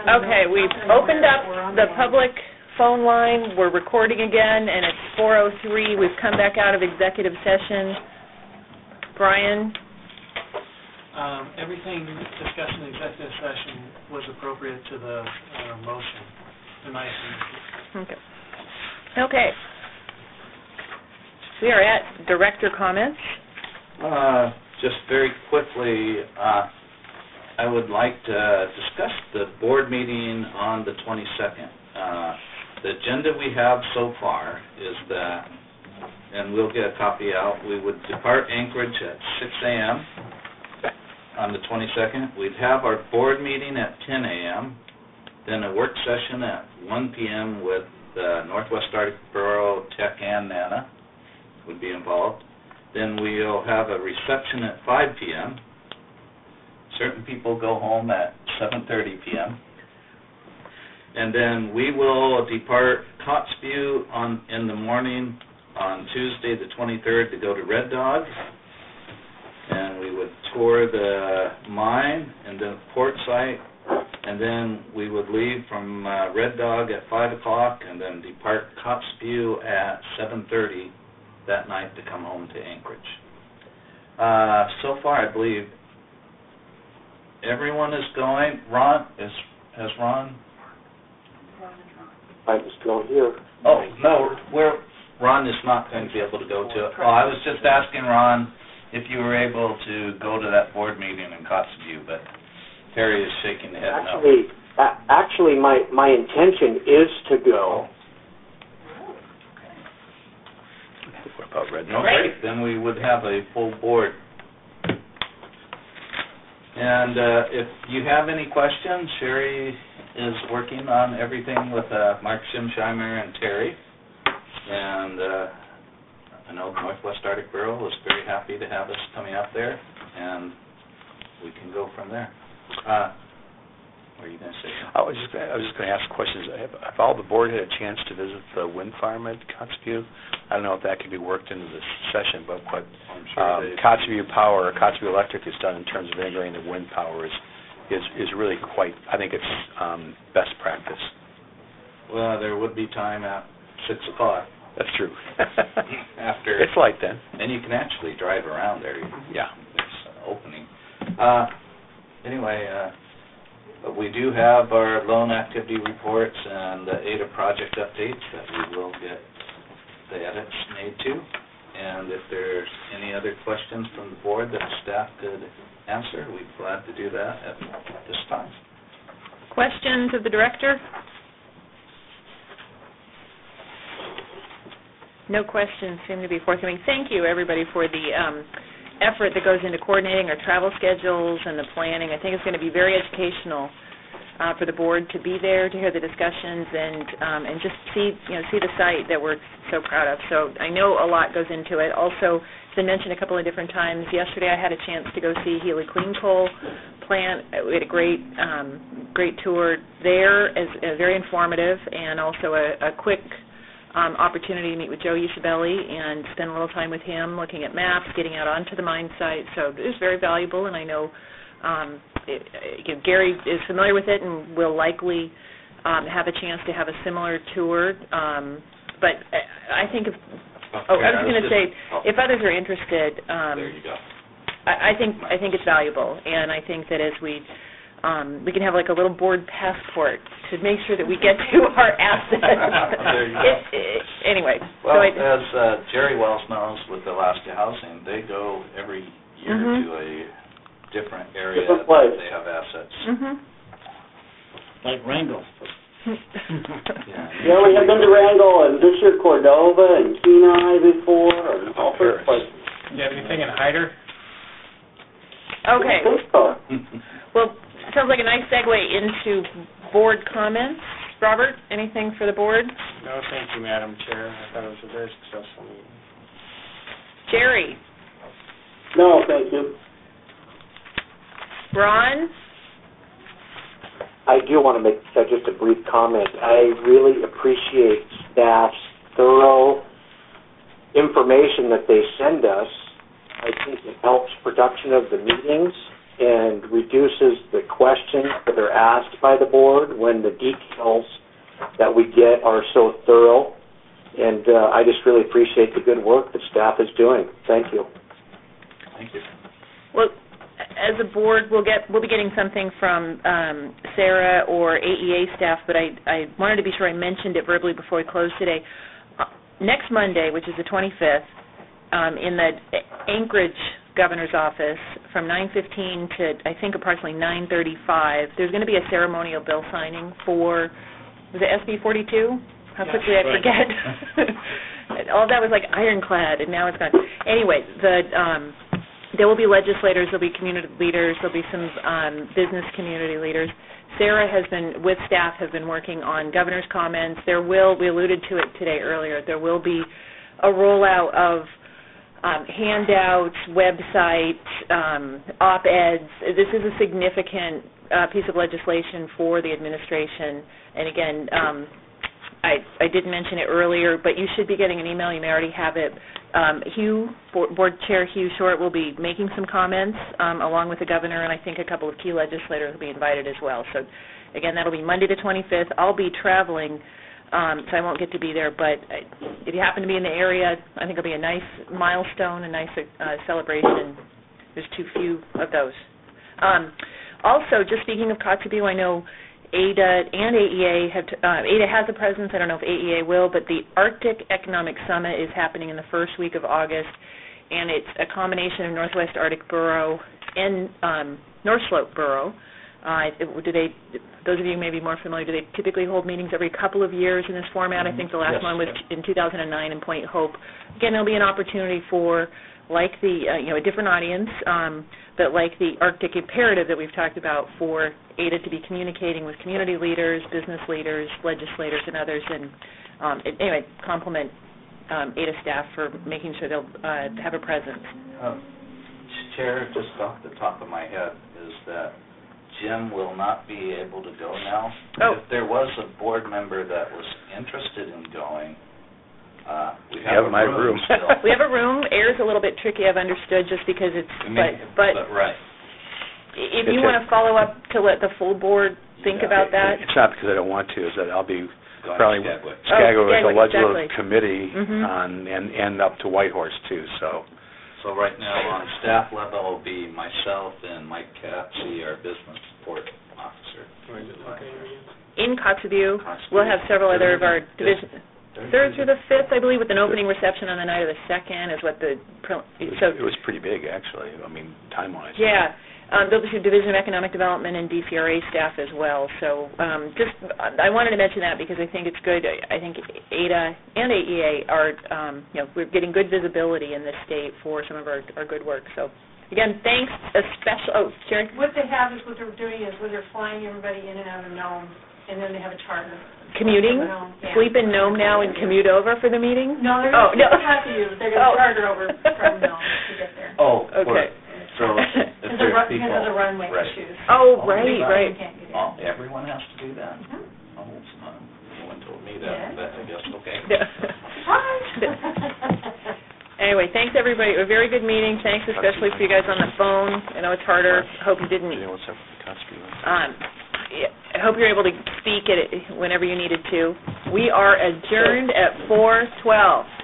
Okay, we've opened up the public phone line. We're recording again, and it's 4:03. We've come back out of executive session. Brian? Everything discussed in the executive session was appropriate to the motion, in my opinion. Okay. We are at director comments. Just very quickly, I would like to discuss the board meeting on the 22nd. The agenda we have so far is that, and we'll get a copy out, we would depart Anchorage at 6 a.m. on the 22nd. We'd have our board meeting at 10 a.m., then a work session at 1 p.m. with Northwest Arctic Borough, Tech, and NANA would be involved. Then we'll have a reception at 5 p.m. Certain people go home at 7:30 p.m. And then we will depart Kotzebue in the morning on Tuesday the 23rd to go to Red Dog. And we would tour the mine and the port site. And then we would leave from Red Dog at 5 o'clock and then depart Kotzebue at 7:30 that night to come home to Anchorage. So far, I believe everyone is going. Has Ron? I'm still here. Oh, no, Ron is not going to be able to go to it. Oh, I was just asking Ron if you were able to go to that board meeting in Kotzebue, but Terry is shaking the head no. Actually, my intention is to go. What about Red Dog? Great. Then we would have a full board. And if you have any questions, Sherry is working on everything with Mark Schimsheimer and Terry. And I know Northwest Arctic Bureau was very happy to have us coming up there, and we can go from there. What are you going to say? I was just going to ask questions. Have all the board had a chance to visit the wind farm at Kotzebue? I don't know if that could be worked into this session, but what Kotzebue Power or Kotzebue Electric has done in terms of integrating the wind power is really quite, I think it's best practice. Well, there would be time at 6 o'clock. That's true. After it's light then. And you can actually drive around there. Yeah. There's an opening. Anyway, we do have our loan activity reports and the ADA project updates that we will get the edits made to. And if there's any other questions from the board that staff could answer, we'd be glad to do that at this time. Questions of the director? No questions seem to be forthcoming. Thank you, everybody, for the effort that goes into coordinating our travel schedules and the planning. I think it's going to be very educational for the board to be there, to hear the discussions, and just see the site that we're so proud of. So I know a lot goes into it. Also, as I mentioned a couple of different times, yesterday I had a chance to go see Healy Clean Coal plant. We had a great tour there, very informative, and also a quick opportunity to meet with Joe Usabelli and spend a little time with him looking at maps, getting out onto the mine site. So it was very valuable, and I know Gary is familiar with it and will likely have a chance to have a similar tour. But I think I was going to say, if others are interested, there you go. I think it's valuable, and I think that as we can have like a little board passport to make sure that we get to our assets. Anyway. Well, as Jerry Wells knows with Alaska Housing, they go every year to a different area that they have assets. Like Wrangell. Yeah, we have been to Wrangell and this year Cordova and Kenai before and all sorts of places. Do you have anything in Hyder? Okay. I think so. Well, sounds like a nice segue into board comments. Robert, anything for the board? No, thank you, Madam Chair. I thought it was a very successful meeting. Jerry? No, thank you. Ron? I do want to make just a brief comment. I really appreciate staff's thorough information that they send us. I think it helps production of the meetings, and reduces the questions that are asked by the board when the details that we get are so thorough. And I just really appreciate the good work that staff is doing. Thank you. Thank you. Well, as a board, we'll be getting something from Sarah or AEA staff, but I wanted to be sure I mentioned it verbally before we close today. Next Monday, which is the 25th, in the Anchorage Governor's Office from 9:15 to, I think, approximately 9:35, there's going to be a ceremonial bill signing for, was it SB 42? How quickly I forget. All that was like ironclad, and now it's gone. Anyway, there will be legislators, there'll be community leaders, there'll be some business community leaders. Sarah has been, with staff, have been working on governor's comments. We alluded to it today earlier, there will be a rollout of handouts, websites, op-eds. This is a significant piece of legislation for the administration. And again, I did mention it earlier, but you should be getting an email. You may already have it. Board Chair Hugh Short will be making some comments along with the governor, and I think a couple of key legislators will be invited as well. So, again, that'll be Monday the 25th. I'll be traveling, so I won't get to be there, but if you happen to be in the area, I think it'll be a nice milestone, a nice celebration. There's too few of those. Also, just speaking of Kotzebue, I know ADA and AEA ADA has a presence. I don't know if AEA will, but the Arctic Economic Summit is happening in the first week of August, and it's a combination of Northwest Arctic Borough and North Slope Borough. Those of you who may be more familiar, do they typically hold meetings every couple of years in this format? I think the last one was in 2009 in Point Hope. Again, there'll be an opportunity for, like a different audience, but like the Arctic Imperative that we've talked about, for ADA to be communicating with community leaders, business leaders, legislators, and others, and anyway, compliment ADA staff for making sure they'll have a presence. Chair, just off the top of my head, is that Jim will not be able to go now. Oh. If there was a board member that was interested in going, we have a my room room. still. We have a room. Air's a little bit tricky, I've understood, just because it's, but right. if you want to follow up to let the full board think about that. It's not because I don't want to, is that I'll be Going probably to Skagway. Skagway with a legislative exactly. committee Mhm. and up to Whitehorse too, so. So right now on staff level will be myself and Mike Capsey, our business support officer. In Kotzebue, we'll have several other of our division. 3rd through the 5th, I believe, with an opening reception on the night of the 2nd is what the... It was pretty big, actually, I mean, time-wise. Yeah. There'll be Division of Economic Development and DCRA staff as well. So I wanted to mention that because I think it's good. I think ADA and AEA are, we're getting good visibility in this state for some of our good work. So, again, thanks. Sherry? What they have is, what they're doing is when they're flying everybody in and out of Nome, and then they have a charter. Commuting? Yeah. Sleep in Nome now and commute over for the meeting? No, they're going to talk to you. They're going to charter over from Nome to get there. Oh, okay. So if there's people... Because of the runway right. issues. Oh, right. Oh, everyone has to do that? Oh, it's not. No one told me that, but I guess, okay. Anyway, thanks, everybody. A very good meeting. Thanks especially for you guys on the phone. I know it's harder. Hope you didn't... I hope you're able to speak at it whenever you needed to. We are adjourned at 4:12.